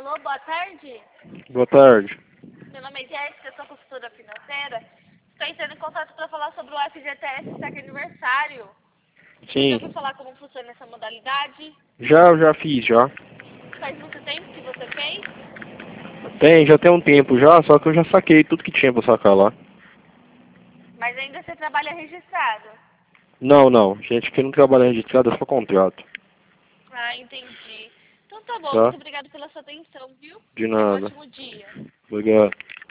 Alô, boa tarde. Boa tarde. Meu nome é Jéssica, eu sou consultora financeira. Estou entrando em contato para falar sobre o FGTS que está aqui aniversário. Você já Sim. ouviu falar como funciona essa modalidade? Já fiz, já. Faz muito tempo que você fez? Já tem um tempo já, só que eu já saquei tudo que tinha pra sacar lá. Mas ainda você trabalha registrado? Não. Gente que não trabalha registrado é só contrato. Ah, entendi. Então tá bom, Tá? muito obrigado pela sua atenção, viu? De Tenha um nada. ótimo dia. Obrigado.